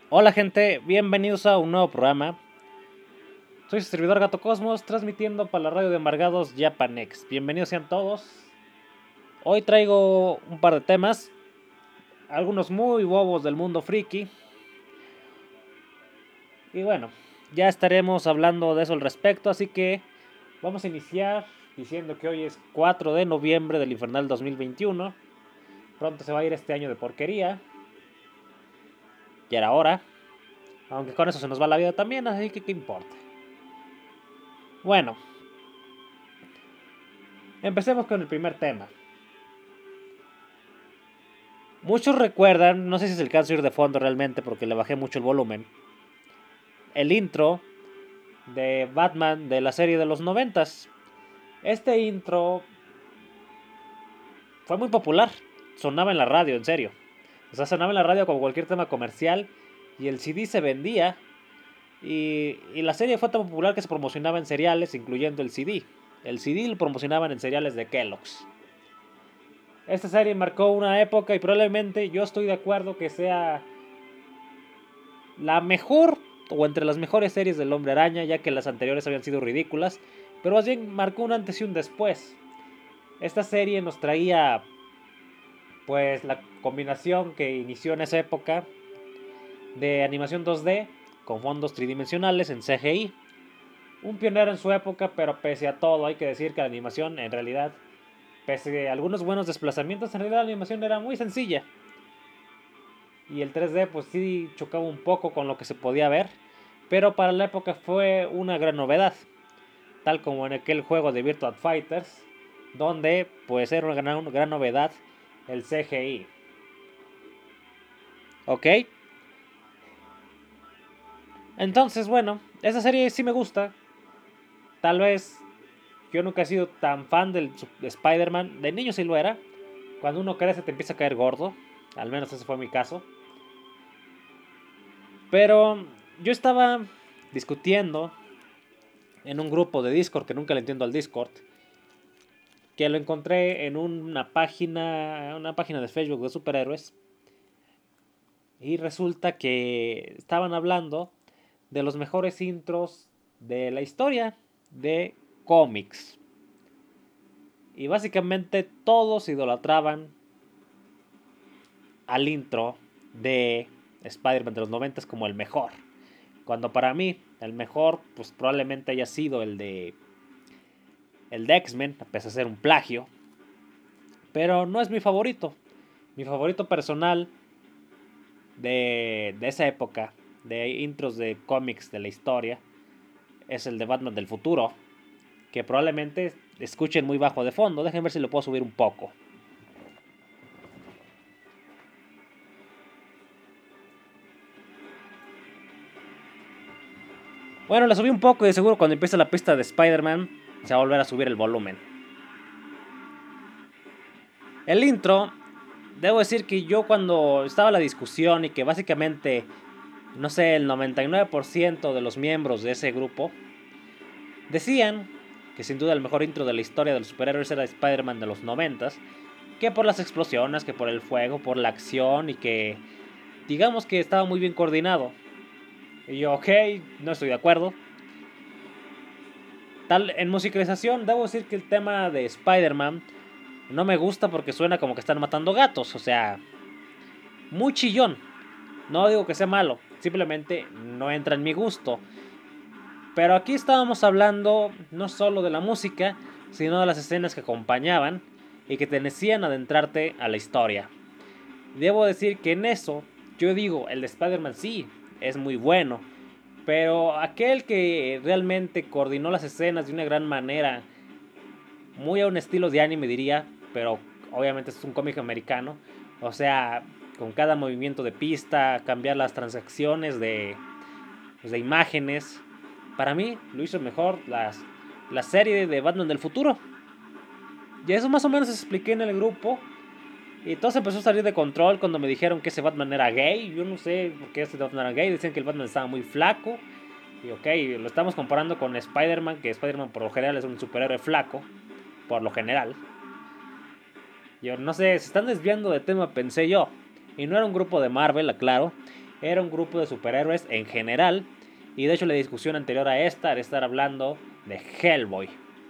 Hola gente, bienvenidos a un nuevo programa. Soy su servidor Gato Cosmos, transmitiendo para la radio de Amargados Japanex. Bienvenidos sean todos. Hoy traigo un par de temas, algunos muy bobos del mundo friki. Y bueno, ya estaremos hablando de eso al respecto, así que vamos a iniciar diciendo que hoy es 4 de noviembre del infernal 2021. Pronto se va a ir este año de porquería. Ya era hora, aunque con eso se nos va la vida también, así que qué importa. Bueno, empecemos con el primer tema. Muchos recuerdan, no sé si es el caso de ir de fondo realmente porque le bajé mucho el volumen, el intro de Batman de la serie de los 90s. Este intro fue muy popular, sonaba en la radio, en serio. O sea, sonaba en la radio como cualquier tema comercial y el CD se vendía y la serie fue tan popular que se promocionaba en cereales, incluyendo el CD. El CD lo promocionaban en cereales de Kellogg's. Esta serie marcó una época y probablemente yo estoy de acuerdo que sea la mejor o entre las mejores series del Hombre Araña, ya que las anteriores habían sido ridículas, pero más bien marcó un antes y un después. Esta serie nos traía pues la combinación que inició en esa época de animación 2D con fondos tridimensionales en CGI. Un pionero en su época, pero pese a todo hay que decir que la animación en realidad, pese a algunos buenos desplazamientos, en realidad la animación era muy sencilla. Y el 3D pues sí chocaba un poco con lo que se podía ver, pero para la época fue una gran novedad, tal como en aquel juego de Virtua Fighters, donde pues era una gran novedad el CGI. ¿Ok? Entonces, bueno, esa serie sí me gusta. Tal vez yo nunca he sido tan fan del Spider-Man. De niño sí lo era. Cuando uno crece te empieza a caer gordo. Al menos ese fue mi caso. Pero yo estaba discutiendo en un grupo de Discord, que nunca le entiendo al Discord, que lo encontré en una página de Facebook de superhéroes. Y resulta que estaban hablando de los mejores intros de la historia de cómics. Y básicamente todos idolatraban al intro de Spider-Man de los 90 como el mejor. Cuando para mí el mejor pues probablemente haya sido el de X-Men, a pesar de ser un plagio. Pero no es mi favorito. Mi favorito personal de esa época, de intros de cómics de la historia, es el de Batman del futuro, que probablemente escuchen muy bajo de fondo. Déjenme ver si lo puedo subir un poco. Bueno, la subí un poco y de seguro cuando empiece la pista de Spider-Man se va a volver a subir el volumen. El intro, debo decir que yo cuando estaba la discusión y que básicamente, no sé, el 99% de los miembros de ese grupo decían que sin duda el mejor intro de la historia de los superhéroes era Spider-Man de los 90s, que por las explosiones, que por el fuego, por la acción y que digamos que estaba muy bien coordinado. Y yo, ok, no estoy de acuerdo. Tal, en musicalización, debo decir que el tema de Spider-Man no me gusta porque suena como que están matando gatos, o sea, muy chillón. No digo que sea malo, simplemente no entra en mi gusto. Pero aquí estábamos hablando no solo de la música, sino de las escenas que acompañaban y que te decían adentrarte a la historia. Debo decir que en eso, yo digo, el de Spider-Man sí, es muy bueno. Pero aquel que realmente coordinó las escenas de una gran manera, muy a un estilo de anime diría, pero obviamente es un cómic americano. O sea, con cada movimiento de pista, cambiar las transacciones de imágenes. Para mí lo hizo mejor la serie de Batman del futuro. Y eso más o menos expliqué en el grupo. Y todo se empezó a salir de control cuando me dijeron que ese Batman era gay. Yo no sé por qué ese Batman era gay. Decían que el Batman estaba muy flaco. Y ok, lo estamos comparando con Spider-Man, que Spider-Man por lo general es un superhéroe flaco. Por lo general. Yo no sé, se están desviando de tema, pensé yo. Y no era un grupo de Marvel, aclaro. era un grupo de superhéroes en general. Y de hecho la discusión anterior a esta era estar hablando de Hellboy.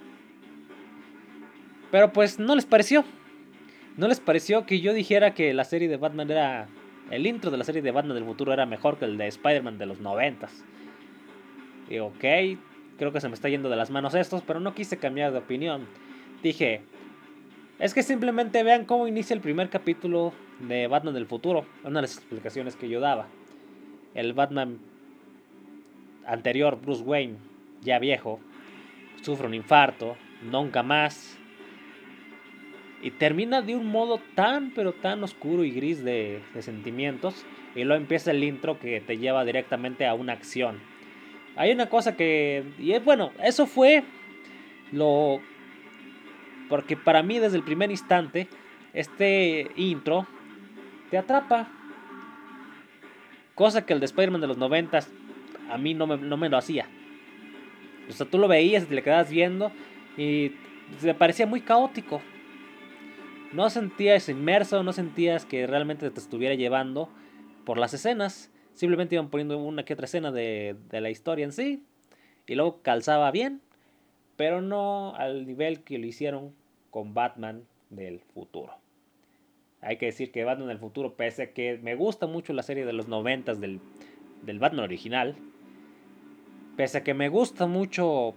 Pero pues no les pareció. No les pareció que yo dijera que la serie de Batman era... El intro de la serie de Batman del futuro era mejor que el de Spider-Man de los 90s. Y ok, creo que se me está yendo de las manos estos, pero no quise cambiar de opinión. Dije, es que simplemente vean cómo inicia el primer capítulo de Batman del futuro. Una de las explicaciones que yo daba. El Batman anterior, Bruce Wayne, ya viejo, sufre un infarto, nunca más. Y termina de un modo tan, pero tan oscuro y gris de sentimientos. Y luego empieza el intro que te lleva directamente a una acción. Hay una cosa que... Y bueno, eso fue lo... Porque para mí desde el primer instante, este intro te atrapa. Cosa que el de Spider-Man de los 90 a mí no me lo hacía. O sea, tú lo veías y te le quedabas viendo y te parecía muy caótico. No sentías inmerso, no sentías que realmente te estuviera llevando por las escenas. Simplemente iban poniendo una que otra escena de la historia en sí. Y luego calzaba bien, pero no al nivel que lo hicieron con Batman del futuro. Hay que decir que Batman del futuro, pese a que me gusta mucho la serie de los 90 del Batman original, pese a que me gusta mucho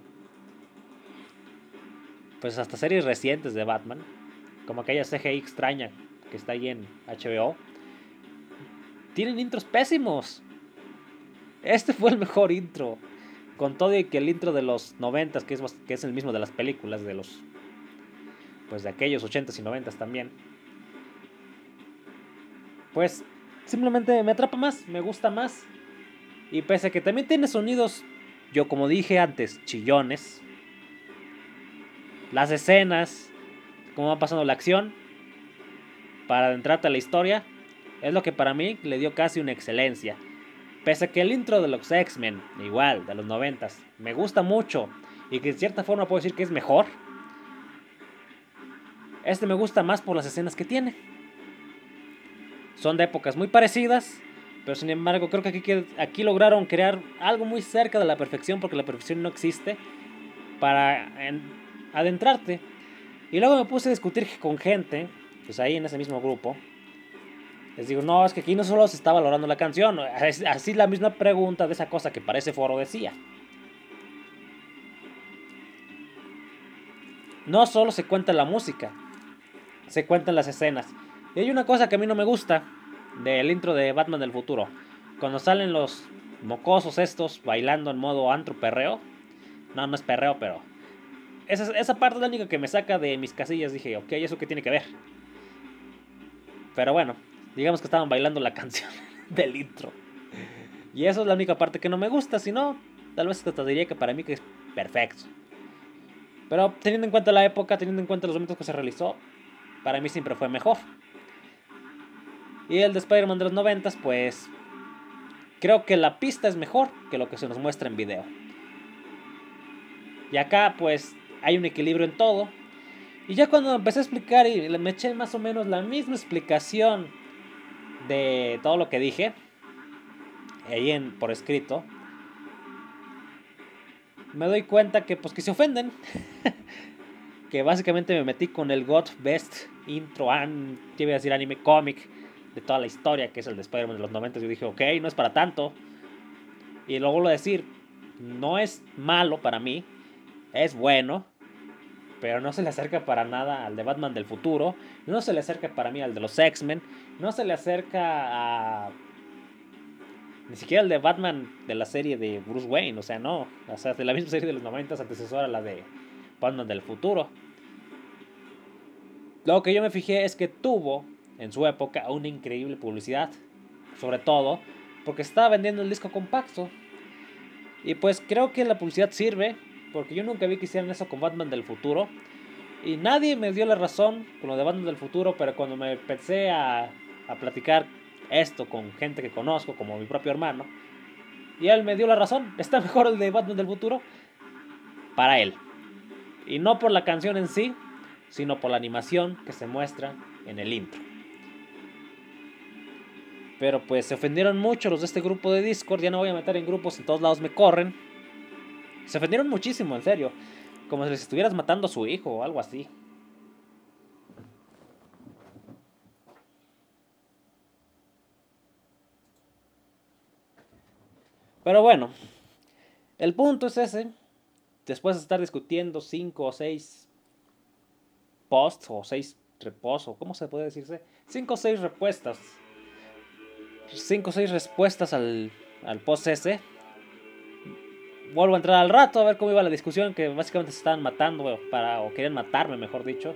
pues hasta series recientes de Batman, como aquella CGI extraña que está ahí en HBO, tienen intros pésimos. Este fue el mejor intro. Con todo y que el intro de los 90 que es el mismo de las películas de los... Pues de aquellos 80s y 90s también. Pues simplemente me atrapa más, me gusta más. Y pese a que también tiene sonidos, yo como dije antes, chillones. Las escenas, cómo va pasando la acción, para adentrarte a la historia, es lo que para mí le dio casi una excelencia. Pese a que el intro de los X-Men, igual, de los 90s, me gusta mucho y que de cierta forma puedo decir que es mejor, este me gusta más por las escenas que tiene. Son de épocas muy parecidas, pero sin embargo creo que aquí lograron crear algo muy cerca de la perfección, porque la perfección no existe, para adentrarte. Y luego me puse a discutir con gente, pues ahí en ese mismo grupo. Les digo, no, es que aquí no solo se está valorando la canción. Así la misma pregunta de esa cosa que parece foro decía. No solo se cuenta la música, se cuentan las escenas. Y hay una cosa que a mí no me gusta del intro de Batman del futuro. Cuando salen los mocosos estos bailando en modo antro perreo. No es perreo, pero... Esa parte es la única que me saca de mis casillas. Dije, ok, ¿eso qué tiene que ver? Pero bueno, digamos que estaban bailando la canción del intro. Y eso es la única parte que no me gusta. Si no, tal vez te diría que para mí que es perfecto. Pero teniendo en cuenta la época, teniendo en cuenta los momentos que se realizó, para mí siempre fue mejor. Y el de Spider-Man de los 90, pues creo que la pista es mejor que lo que se nos muestra en video. Y acá pues hay un equilibrio en todo. Y ya cuando empecé a explicar y me eché más o menos la misma explicación de todo lo que dije ahí por escrito, me doy cuenta que pues que se ofenden. Que básicamente me metí con el God Best Intro yo iba a decir anime cómic de toda la historia, que es el de Spider-Man de los 90. Yo dije, ok, no es para tanto. Y luego vuelvo a decir, no es malo para mí, es bueno, pero no se le acerca para nada al de Batman del futuro, no se le acerca para mí al de los X-Men, no se le acerca a... Ni siquiera al de Batman de la serie de Bruce Wayne, o sea, no. O sea, de la misma serie de los 90, antecesora a la de Batman del futuro. Lo que yo me fijé es que tuvo en su época una increíble publicidad, sobre todo porque estaba vendiendo el disco compacto. Y pues creo que la publicidad sirve, porque yo nunca vi que hicieran eso con Batman del futuro. Y nadie me dio la razón con lo de Batman del futuro, pero cuando me empecé a platicar esto con gente que conozco, como mi propio hermano, y él me dio la razón, está mejor el de Batman del futuro para él. Y no por la canción en sí, sino por la animación que se muestra en el intro. Pero pues se ofendieron mucho los de este grupo de Discord. Ya no voy a meter en grupos, en todos lados me corren. Se ofendieron muchísimo, en serio. Como si les estuvieras matando a su hijo o algo así. Pero bueno, el punto es ese. Después de estar discutiendo 5 o 6 posts o 6 reposos, ¿cómo se puede decirse? 5 o 6 respuestas. 5 o 6 respuestas al post ese. Vuelvo a entrar al rato a ver cómo iba la discusión, que básicamente se estaban matando, o querían matarme, mejor dicho.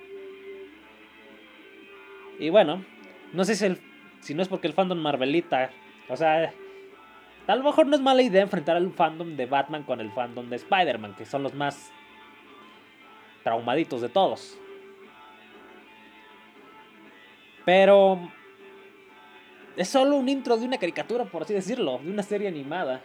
Y bueno, no sé si no es porque el fandom Marvelita, o sea, a lo mejor no es mala idea enfrentar al fandom de Batman con el fandom de Spider-Man, que son los más traumaditos de todos. Pero es solo un intro de una caricatura, por así decirlo, de una serie animada.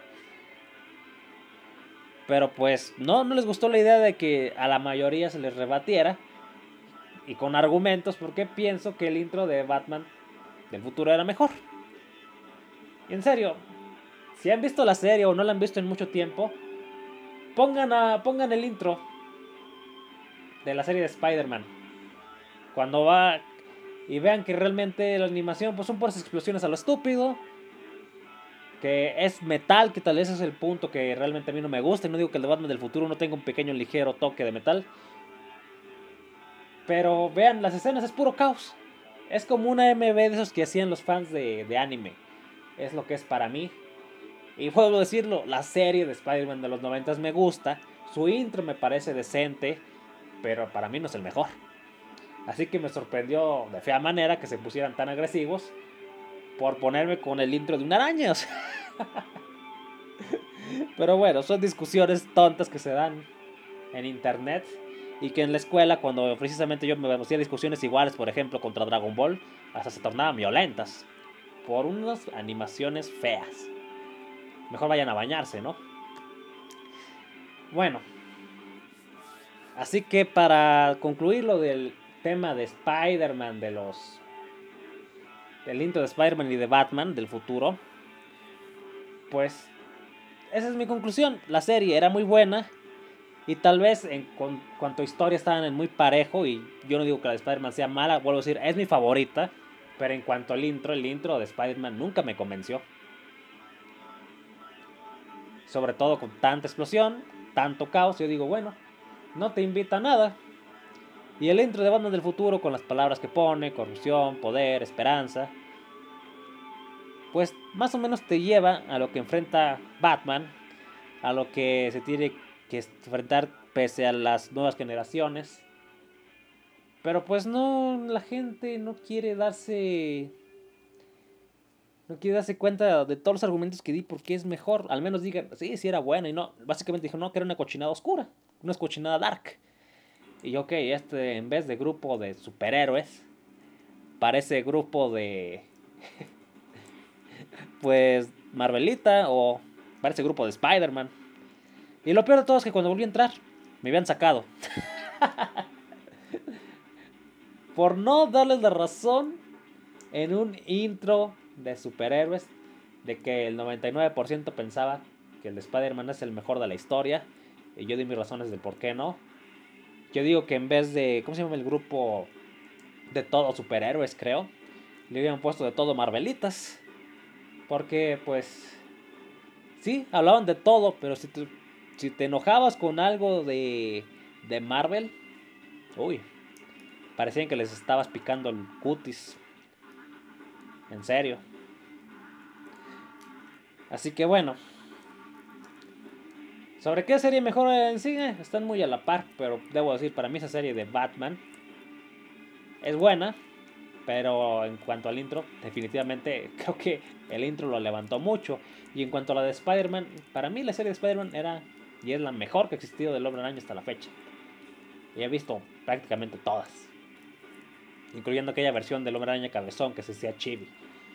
Pero pues no les gustó la idea de que a la mayoría se les rebatiera. Y con argumentos, porque pienso que el intro de Batman del futuro era mejor. Y en serio, si han visto la serie o no la han visto en mucho tiempo, pongan el intro de la serie de Spider-Man. Cuando va y vean que realmente la animación pues son puras explosiones a lo estúpido. Que es metal, que tal vez es el punto que realmente a mí no me gusta. Y no digo que el de Batman del futuro no tenga un pequeño ligero toque de metal. Pero vean, las escenas es puro caos. Es como una MV de esos que hacían los fans de anime. Es lo que es para mí. Y puedo decirlo, la serie de Spider-Man de los 90 me gusta. Su intro me parece decente, pero para mí no es el mejor. Así que me sorprendió de fea manera que se pusieran tan agresivos por ponerme con el intro de una araña. O sea. Pero bueno, son discusiones tontas que se dan en internet. Y que en la escuela, cuando precisamente yo me hacía discusiones iguales, por ejemplo, contra Dragon Ball, hasta se tornaban violentas. Por unas animaciones feas. Mejor vayan a bañarse, ¿no? Bueno. Así que para concluir lo del tema de Spider-Man, del intro de Spider-Man y de Batman del futuro, pues esa es mi conclusión. La serie era muy buena y tal vez en cuanto a historia estaban en muy parejo. Y yo no digo que la de Spider-Man sea mala, vuelvo a decir, es mi favorita. Pero en cuanto al intro, el intro de Spider-Man nunca me convenció. Sobre todo con tanta explosión, tanto caos, yo digo, bueno, no te invita a nada. Y el intro de Batman del futuro, con las palabras que pone, corrupción, poder, esperanza, pues más o menos te lleva a lo que enfrenta Batman, a lo que se tiene que enfrentar pese a las nuevas generaciones. Pero pues no, la gente no quiere darse cuenta de todos los argumentos que di porque es mejor. Al menos digan, sí era buena. Y no, básicamente dijo, no, que era una cochinada oscura, una cochinada dark. Y ok, en vez de grupo de superhéroes, parece grupo de pues Marvelita, o parece grupo de Spider-Man. Y lo peor de todo es que cuando volví a entrar, me habían sacado. Por no darles la razón en un intro de superhéroes, de que el 99% pensaba que el de Spider-Man es el mejor de la historia. Y yo di mis razones de por qué no. Yo digo que en vez de, ¿cómo se llama el grupo? De todo superhéroes, creo, le habían puesto de todo Marvelitas. Porque pues sí, hablaban de todo, pero si te enojabas con algo de Marvel, uy, parecían que les estabas picando el cutis. En serio. Así que bueno. ¿Sobre qué serie mejor en cine? Están muy a la par, pero debo decir, para mí esa serie de Batman es buena. Pero en cuanto al intro, definitivamente creo que el intro lo levantó mucho. Y en cuanto a la de Spider-Man, para mí la serie de Spider-Man era y es la mejor que ha existido del Hombre Araña hasta la fecha. Y he visto prácticamente todas, incluyendo aquella versión del Hombre Araña cabezón que se hacía chibi.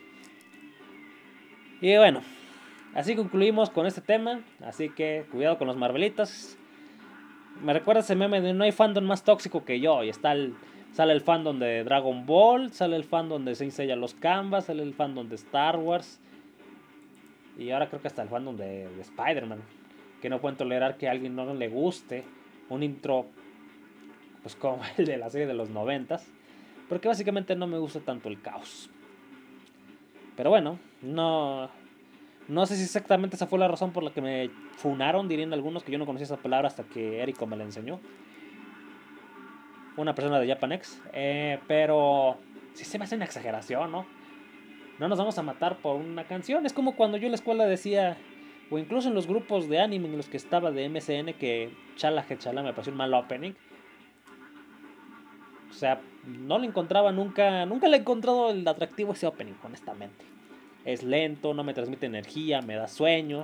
Y bueno, así concluimos con este tema. Así que cuidado con los Marvelitas. Me recuerda ese meme de no hay fandom más tóxico que yo. Y está el Sale el fandom de Dragon Ball, sale el fandom de Saint Seiya Los Canvas, sale el fandom de Star Wars. Y ahora creo que hasta el fandom de Spider-Man. Que no pueden tolerar que a alguien no le guste un intro pues como el de la serie de los 90s. Porque básicamente no me gusta tanto el caos. Pero bueno, no sé si exactamente esa fue la razón por la que me funaron, dirían algunos, que yo no conocía esa palabra hasta que Eriko me la enseñó. Una persona de Japanex. Pero sí se me hace una exageración, ¿no? No nos vamos a matar por una canción. Es como cuando yo en la escuela decía, o incluso en los grupos de anime en los que estaba de MSN, que Chala que Chala me pareció un mal opening. O sea, no le encontraba nunca le he encontrado el atractivo a ese opening, honestamente. Es lento, no me transmite energía, me da sueño.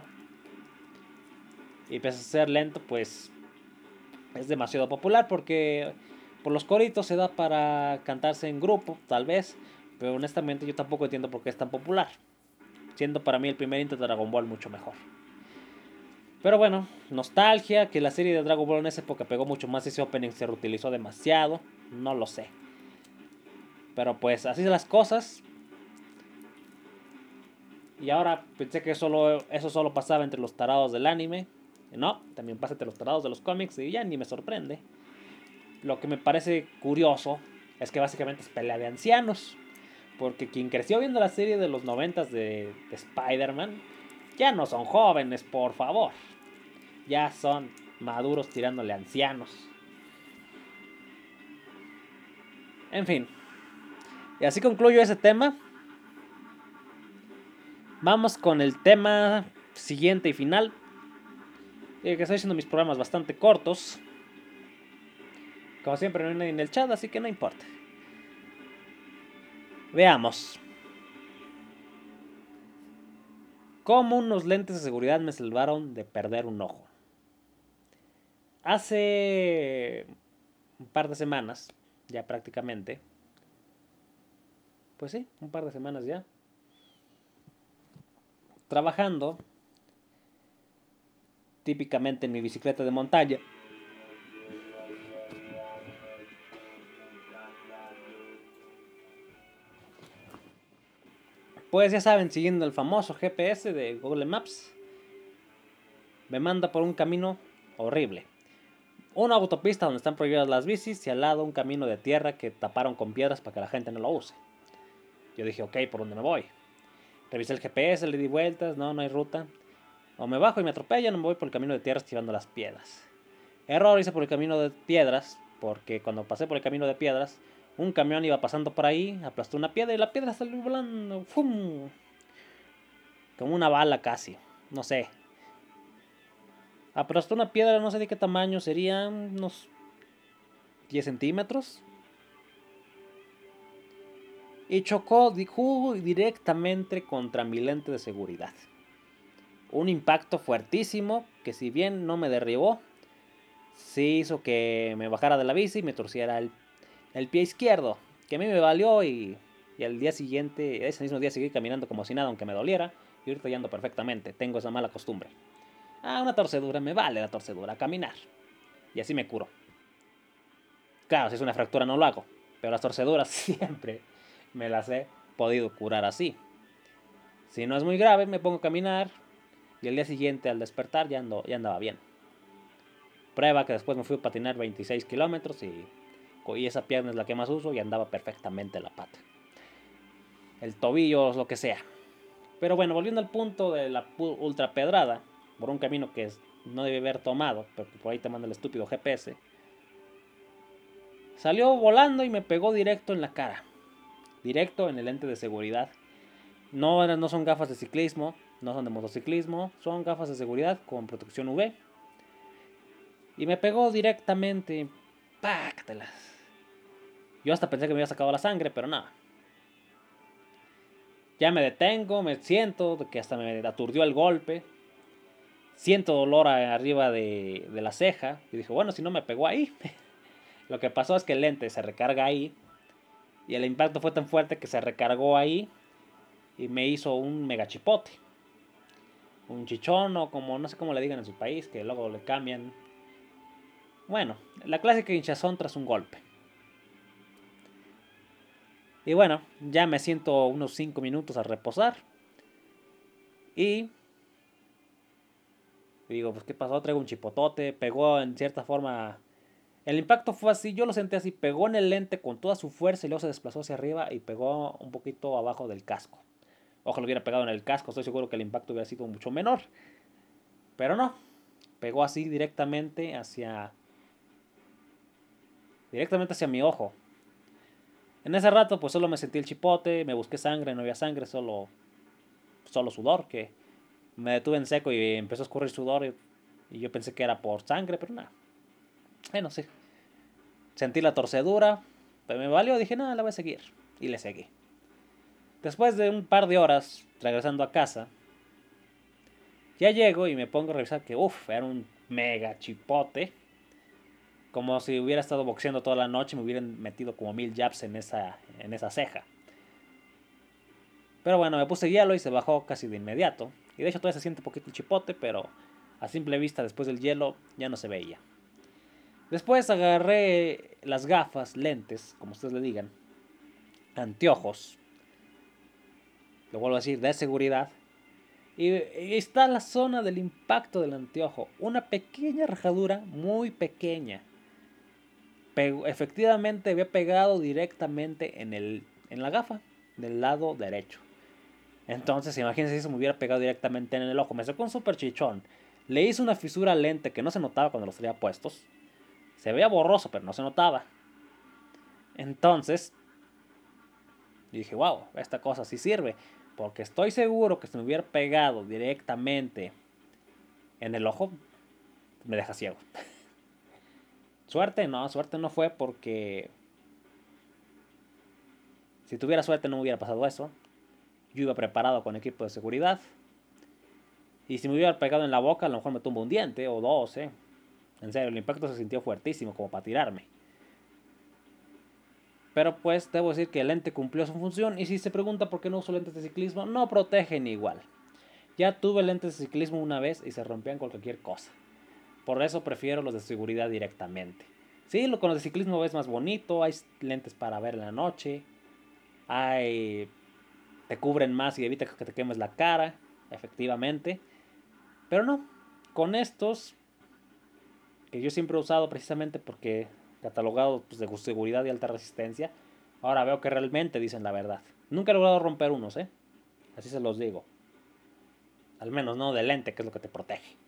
Y pese a ser lento, pues es demasiado popular porque por los coritos se da para cantarse en grupo, tal vez. Pero honestamente yo tampoco entiendo por qué es tan popular. Siendo para mí el primer intro de Dragon Ball mucho mejor. Pero bueno, nostalgia, que la serie de Dragon Ball en esa época pegó mucho más, ese opening se reutilizó demasiado, no lo sé. Pero pues así son las cosas. Y ahora pensé que eso solo pasaba entre los tarados del anime. No, también pasa entre los tarados de los cómics y ya ni me sorprende. Lo que me parece curioso es que básicamente es pelea de ancianos. Porque quien creció viendo la serie de los 90s de Spider-Man ya no son jóvenes, por favor. Ya son maduros tirándole a ancianos. En fin. Y así concluyo ese tema. Vamos con el tema siguiente y final. Que estoy haciendo mis programas bastante cortos. Como siempre no hay nadie en el chat, así que no importa. Veamos. ¿Cómo unos lentes de seguridad me salvaron de perder un ojo? Hace un par de semanas, ya prácticamente. Pues sí, un par de semanas ya. Trabajando, típicamente en mi bicicleta de montaña. Pues ya saben, siguiendo el famoso GPS de Google Maps, me manda por un camino horrible. Una autopista donde están prohibidas las bicis y al lado un camino de tierra que taparon con piedras para que la gente no lo use. Yo dije, ok, ¿por dónde me voy? Revisé el GPS, le di vueltas, no hay ruta. O me bajo y me atropellan o me voy por el camino de tierras tirando las piedras. Error, hice por el camino de piedras, porque cuando pasé por el camino de piedras, un camión iba pasando por ahí, aplastó una piedra y la piedra salió volando. ¡Fum! Como una bala casi, no sé. Aplastó una piedra, no sé de qué tamaño, serían unos 10 centímetros. Y chocó directamente contra mi lente de seguridad. Un impacto fuertísimo que si bien no me derribó, sí hizo que me bajara de la bici y me torciera el pie izquierdo. Que a mí me valió y al día siguiente, ese mismo día seguí caminando como si nada, aunque me doliera. Y ahorita ya ando perfectamente, tengo esa mala costumbre. Una torcedura, me vale la torcedura, a caminar. Y así me curo. Claro, si es una fractura no lo hago, pero las torceduras siempre me las he podido curar así. Si no es muy grave, me pongo a caminar y al día siguiente al despertar ya andaba bien. Prueba que después me fui a patinar 26 kilómetros y esa pierna es la que más uso y andaba perfectamente la pata. El tobillo, lo que sea. Pero bueno, volviendo al punto de la ultra pedrada, por un camino que no debe haber tomado, pero por ahí te manda el estúpido GPS, salió volando y me pegó directo en la cara. Directo en el lente de seguridad. No son gafas de ciclismo, no son de motociclismo, son gafas de seguridad con protección UV. Y me pegó directamente. ¡Pácatelas! Yo hasta pensé que me había sacado la sangre, pero nada. Ya me detengo, me siento, que hasta me aturdió el golpe. Siento dolor arriba de la ceja. Y dije, bueno, si no me pegó ahí. Lo que pasó es que el lente se recarga ahí. Y el impacto fue tan fuerte que se recargó ahí. Y me hizo un megachipote. Un chichón o como no sé cómo le digan en su país, que luego le cambian. Bueno, la clásica hinchazón tras un golpe. Y bueno, ya me siento unos 5 minutos a reposar. Y digo, pues ¿qué pasó? Traigo un chipotote, pegó en cierta forma. El impacto fue así, yo lo sentí así, pegó en el lente con toda su fuerza y luego se desplazó hacia arriba y pegó un poquito abajo del casco. Ojalá lo hubiera pegado en el casco, estoy seguro que el impacto hubiera sido mucho menor. Pero no, pegó así directamente hacia mi ojo. En ese rato pues solo me sentí el chipote, me busqué sangre, no había sangre, solo sudor, que me detuve en seco y empezó a escurrir sudor y yo pensé que era por sangre, pero nada. No sé. Sentí la torcedura, pero me valió, dije, nada, la voy a seguir. Y le seguí. Después de un par de horas, regresando a casa, ya llego y me pongo a revisar que, era un mega chipote. Como si hubiera estado boxeando toda la noche y me hubieran metido como 1000 jabs en esa ceja. Pero bueno, me puse hielo y se bajó casi de inmediato. Y de hecho todavía se siente un poquito el chipote, pero a simple vista después del hielo ya no se veía. Después agarré las gafas, lentes, como ustedes le digan, anteojos, lo vuelvo a decir, de seguridad. Y está la zona del impacto del anteojo, una pequeña rajadura, muy pequeña. Efectivamente había pegado directamente en la gafa del lado derecho. Entonces, imagínense si se me hubiera pegado directamente en el ojo. Me sacó un super chichón. Le hice una fisura al lente que no se notaba cuando los traía puestos. Se veía borroso, pero no se notaba. Entonces, dije, wow, esta cosa sí sirve. Porque estoy seguro que si me hubiera pegado directamente en el ojo, me deja ciego. Suerte no fue porque si tuviera suerte no me hubiera pasado eso. Yo iba preparado con equipo de seguridad. Y si me hubiera pegado en la boca, a lo mejor me tumbo un diente o dos, En serio, el impacto se sintió fuertísimo como para tirarme. Pero pues debo decir que el lente cumplió su función. Y si se pregunta por qué no uso lentes de ciclismo, no protegen igual. Ya tuve lentes de ciclismo una vez y se rompían con cualquier cosa. Por eso prefiero los de seguridad directamente. Sí, con los de ciclismo ves más bonito. Hay lentes para ver en la noche. Te cubren más y evitan que te quemes la cara. Efectivamente. Pero no. Con estos, que yo siempre he usado precisamente porque catalogado pues, de seguridad y alta resistencia, ahora veo que realmente dicen la verdad. Nunca he logrado romper unos, así se los digo. Al menos no de lente, que es lo que te protege.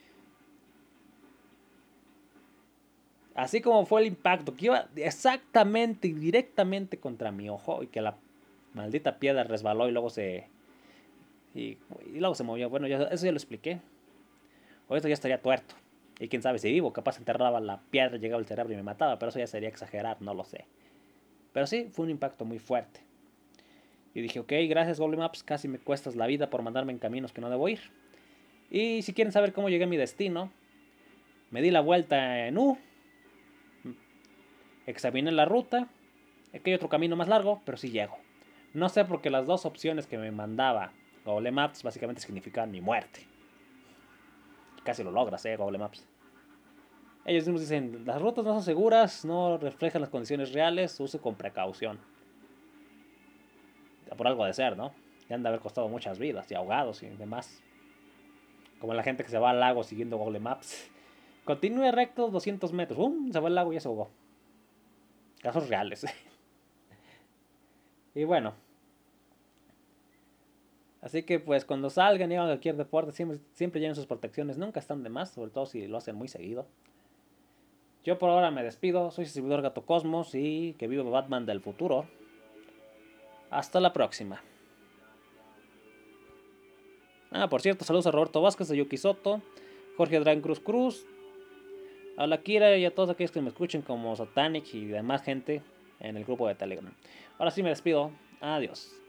Así como fue el impacto, que iba exactamente y directamente contra mi ojo y que la maldita piedra resbaló y luego y luego se movió. Bueno, eso ya lo expliqué. O esto ya estaría tuerto. Y quién sabe si vivo, capaz enterraba la piedra, llegaba al cerebro y me mataba, pero eso ya sería exagerar, no lo sé. Pero sí, fue un impacto muy fuerte. Y dije, ok, gracias Google Maps, casi me cuestas la vida por mandarme en caminos que no debo ir. Y si quieren saber cómo llegué a mi destino, me di la vuelta en U, examiné la ruta, aquí hay otro camino más largo, pero sí llego. No sé porque las dos opciones que me mandaba Google Maps básicamente significaban mi muerte. Casi lo logras, Google Maps. Ellos mismos dicen, las rutas no son seguras, no reflejan las condiciones reales, use con precaución. Por algo de ser, ¿no? Ya han de haber costado muchas vidas y ahogados y demás. Como la gente que se va al lago siguiendo Google Maps. Continúe recto 200 metros. Se va al lago y ya se ahogó. Casos reales. Y bueno. Así que pues cuando salgan y hagan cualquier deporte, siempre lleven sus protecciones. Nunca están de más, sobre todo si lo hacen muy seguido. Yo por ahora me despido. Soy su servidor Gato Cosmos y que viva Batman del futuro. Hasta la próxima. Por cierto, saludos a Roberto Vázquez, a Yuki Soto, Jorge Adrián Cruz, a la Kira y a todos aquellos que me escuchen como Satanic y demás gente en el grupo de Telegram. Ahora sí me despido. Adiós.